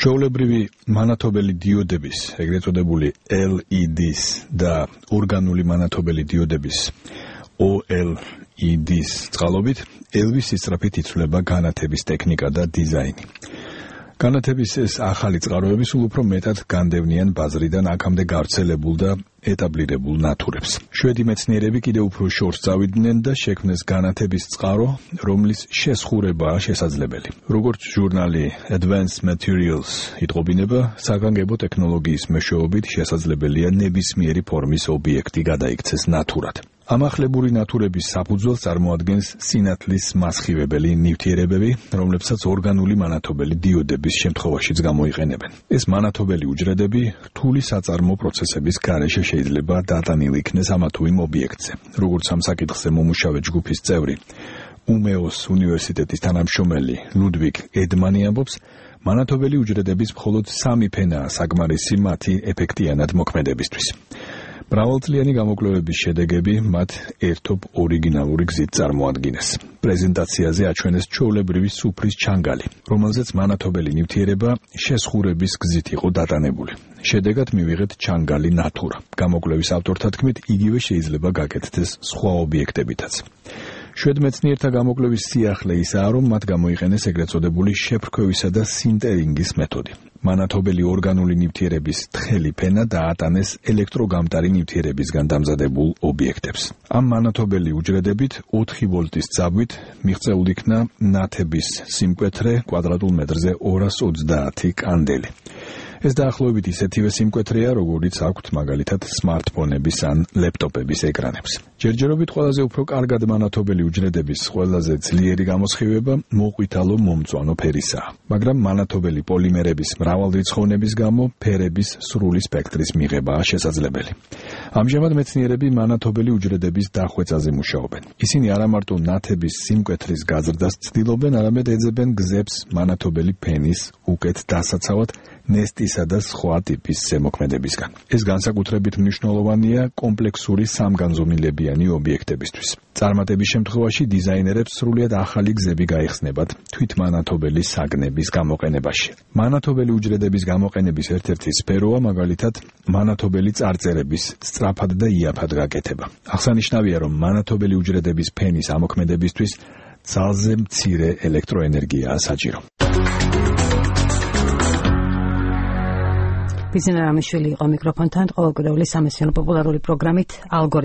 ჩვეულებრივი მანათობელი დიოდების, ეგრეთ წოდებული LED-ს და ორგანული მანათობელი დიოდების OLED-ს წყალობით ელვის სისწრაფით იცვლება განათების ტექნიკა და დიზაინი. განათების ეს ახალი წყაროები სულ უფრო მეტად განდევნიან ბაზრიდან აქამდე გავრცელებულ და ეტაბლირებულ ნათურებს. შვედი მეცნიერები კიდევ უფრო შორს წავიდნენ და შექმნეს განათების წყარო, რომლის შესხურებაა შესაძლებელი. როგორც ჟურნალი Advanced Materials იტყობინება, საგანგებო ტექნოლოგიის მეშვეობით შესაძლებელია ნებისმიერი ფორმის ობიექტი გადაიქცეს ნათურად. ამახლებური ნათურების საფუძველს წარმოადგენს სინათლის მასხივებელი ნივთიერებები, რომლებსაც ორგანული მანათობელი დიოდების შემთხვევაშიც გამოიყენებენ. ეს მანათობელი უჯრედები რთული საწარმო პროცესების გარეშე შეიძლება დატანილი იქნეს ამა თუ იმ ობიექტზე. როგორც ამ საკითხზე მომუშავე ჯგუფის წევრი, უმეოს უნივერსიტეტის თანამშრომელი ლუდვიგ ედმანი ამბობს, მანათობელი უჯრედების მხოლოდ 3 ფენაა საკმარისი მათი ეფექტიანად მოქმედებისთვის. მრავალწლიანი გამოკვლევების შედეგები მათ ერთობ ორიგინალური გზით წარმოადგინეს. პრეზენტაციაზე აჩვენეს ჩვეულებრივი სუფრის ჩანგალი, რომელზეც მანათობელი ნივთიერება შესხურების გზით იყო დატანებული. შედეგად მივიღეთ ჩანგალი ნათურა. გამოკვლევის ავტორთა თქმით, იგივე შეიძლება გაკეთდეს სხვა ობიექტებითაც. შვედ მეცნიერთა გამოკვლევის სიახლე ისაა, რომ მათ გამოიყენეს ეგრეთ წოდებული შეფრქვევისა და სინტერინგის მეთოდი. მანათობელი ორგანული ნივთიერების თხელი ფენა დაატანეს ელექტროგამტარი ნივთიერებისგან დამზადებულ ობიექტებს. ამ მანათობელი უჯრედებით 4 ვოლტის ძაბვით მიღწეულ იქნა ნათების სიმკვეთრე კვადრატულ მეტრზე 230 კანდელი. ეს დაახლოებით ისეთივე სიმკვეთრეა, როგორიც აქვთ მაგალითად სმარტფონების ან ლეპტოპების ეკრანებს. ჯერჯერობით ყველაზე უფრო კარგად მანათობელი უჯრედების ყველაზე ძლიერი გამოსხივება მოყვითალო მომწვანო ფერისაა, მაგრამ მანათობელი პოლიმერების მრავალრიცხოვნების გამო ფერების სრული სპექტრის მიღებაა შესაძლებელი. ამჟამად მეცნიერები მანათობელი უჯრედების დახვეწაზე მუშაობენ. ისინი არა მარტო ნათების სიმკვეთრის გაზრდას ცდილობენ, არამედ ეძებენ გზებს მანათობელი ფენის უკეთ დასაცავად ნესტისა და სხვა ტიპის ზემოქმედებისგან. ეს განსაკუთრებით მნიშვნელოვანია კომპლექსური სამგანზომილებიანი ობიექტებისთვის. წარმატების შემთხვევაში დიზაინერებს სრულიად ახალი გზები გაიხსნებათ თვითმანათობელი საგნების გამოყენებაში. მანათობელი უჯრედების გამოყენების ერთ-ერთი სფეროა მაგალითად მანათობელი წარწერების სწრაფად და იაფად გაკეთება. აღსანიშნავია, რომ მანათობელი უჯრედების ფენის ამოქმედებისთვის ძალზე მცირე ელექტროენერგიაა საჭირო. ბიზნესმენი იყო მიკროფონთან, ყოველკვირეული სამეცნიერო პოპულარული პროგრამით ალგორითმი